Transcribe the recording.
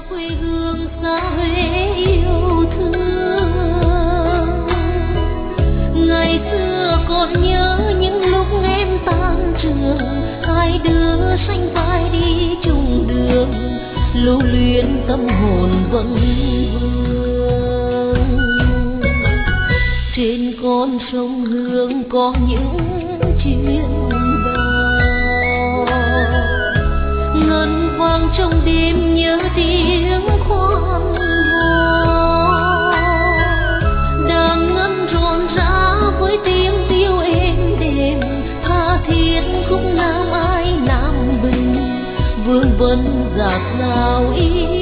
quê hương xa Huế yêu thương. Ngày xưa còn nhớ những lúc em tan trường, hai đứa sánh vai đi chung đường, lưu luyến tâm hồn vẫn vương. Trên con sông Hương có những chuyện ngân vang trong đêm, nhớ tiếng khoan hò đang ngân rộn rã với tiếng tiêu êm đềm, tha thiết khúc nam ai Nam Bình vương vấn dạt dào ý.